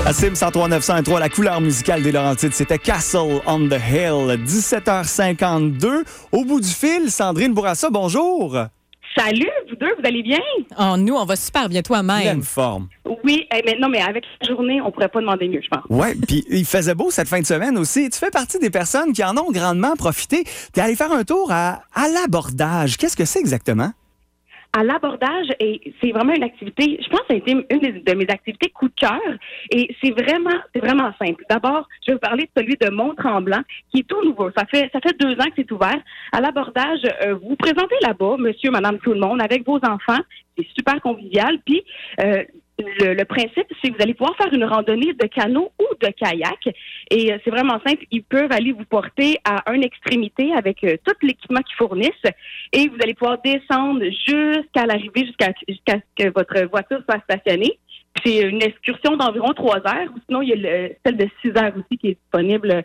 À Sim 103-903, la couleur musicale des Laurentides, c'était Castle on the Hill, 17h52. Au bout du fil, Sandrine Bourassa, bonjour. Salut, vous deux, vous allez bien? Oh, nous, on va super bien, toi-même. Pleine forme. Oui, mais non, mais avec la journée, on pourrait pas demander mieux, je pense. Oui, puis il faisait beau cette fin de semaine aussi. Tu fais partie des personnes qui en ont grandement profité. Tu es allé faire un tour à l'abordage. Qu'est-ce que c'est exactement? À l'abordage, et c'est vraiment une activité, je pense que ça a été une de mes activités coup de cœur, et c'est vraiment simple. D'abord, je vais vous parler de celui de Mont-Tremblant, qui est tout nouveau. Ça fait 2 ans que c'est ouvert. À l'abordage, vous vous présentez là-bas, monsieur, madame, tout le monde, avec vos enfants. C'est super convivial. Puis, le principe, c'est que vous allez pouvoir faire une randonnée de canot ou de kayak. Et c'est vraiment simple. Ils peuvent aller vous porter à une extrémité avec tout l'équipement qu'ils fournissent. Et vous allez pouvoir descendre jusqu'à l'arrivée, jusqu'à ce que votre voiture soit stationnée. Puis c'est une excursion d'environ 3 heures. Ou sinon, il y a celle de 6 heures aussi qui est disponible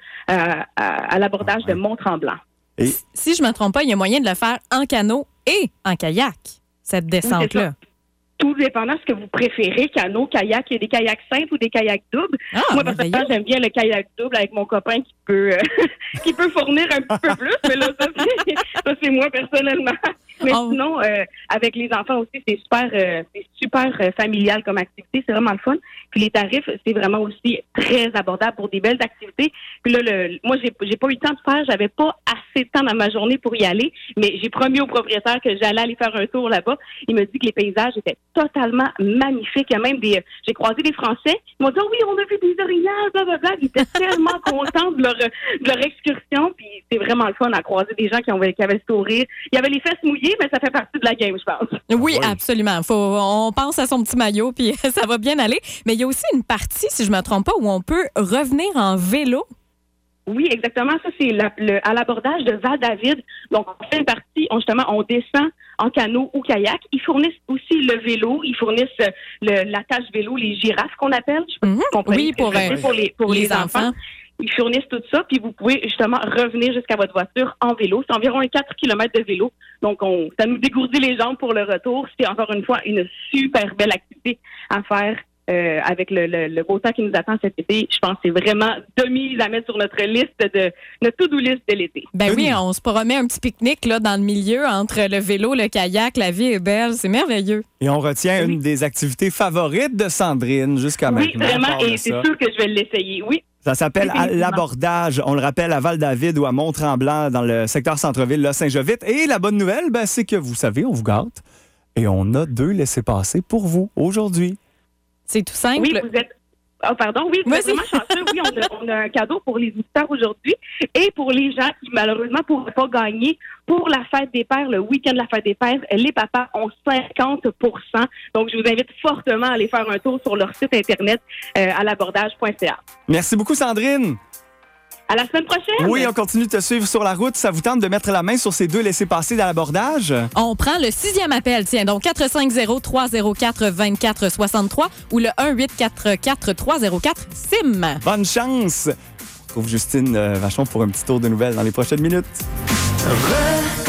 à l'abordage de Mont-Tremblant. Et... Si je ne me trompe pas, il y a moyen de le faire en canot et en kayak, cette descente-là. Tout dépendant de ce que vous préférez, canot, kayak. Il y a des kayaks simples ou des kayaks doubles. Moi, personnellement, j'aime bien le kayak double avec mon copain qui peut fournir un petit peu plus. Mais là, ça, c'est moi personnellement. Mais sinon, avec les enfants aussi, c'est super familial comme activité. C'est vraiment le fun. Puis les tarifs, c'est vraiment aussi très abordable pour des belles activités. Puis là, moi, j'ai pas eu le temps de faire. J'avais pas assez de temps dans ma journée pour y aller. Mais j'ai promis au propriétaire que j'allais aller faire un tour là-bas. Il me dit que les paysages étaient totalement magnifiques. Il y a même j'ai croisé des Français. Ils m'ont dit, oh oui, on a vu des orignales, blablabla. Ils étaient tellement contents de leur excursion. Puis c'est vraiment le fun à croiser des gens qui avaient le sourire. Il y avait les fesses mouillées, mais ça fait partie de la game, je pense. Oui, absolument. On pense à son petit maillot, puis ça va bien aller. Mais il y a aussi une partie, si je ne me trompe pas, où on peut revenir en vélo. Oui, exactement. Ça, c'est à l'abordage de Val-David. Donc, on fait une partie, on descend en canot ou kayak. Ils fournissent aussi le vélo. Ils fournissent l'attache vélo, les girafes qu'on appelle. Je sais pas si vous comprenez. Oui, pour les enfants. Ils fournissent tout ça, puis vous pouvez justement revenir jusqu'à votre voiture en vélo. C'est environ 4 km de vélo. Donc, ça nous dégourdit les jambes pour le retour. C'est encore une fois une super belle activité à faire. Avec le beau temps qui nous attend cet été, je pense que c'est vraiment de mise à mettre sur notre to-do list de l'été. Ben oui, on se promet un petit pique-nique là, dans le milieu entre le vélo, le kayak, la vie est belle, c'est merveilleux. Et on retient une des activités favorites de Sandrine jusqu'à maintenant. Oui, vraiment, et c'est sûr que je vais l'essayer, oui. Ça s'appelle l'abordage. On le rappelle à Val-David ou à Mont-Tremblant dans le secteur centre-ville, là, Saint-Jovite. Et la bonne nouvelle, c'est que vous savez, on vous gâte. Et on a 2 laissez-passer pour vous aujourd'hui. C'est tout simple. Oui, vous êtes... vous êtes vraiment chanceux. Oui, on a un cadeau pour les auditeurs aujourd'hui et pour les gens qui, malheureusement, ne pourraient pas gagner pour la fête des pères, le week-end de la fête des pères, les papas ont 50 %. Donc, je vous invite fortement à aller faire un tour sur leur site Internet à l'abordage.ca. Merci beaucoup, Sandrine. À la semaine prochaine. Oui, on continue de te suivre sur la route. Ça vous tente de mettre la main sur ces 2 laissez-passer à l'abordage? On prend le 6e appel, tiens, donc 450-304-2463 ou le 1-844-304-SIM. Bonne chance! On retrouve Justine Vachon pour un petit tour de nouvelles dans les prochaines minutes.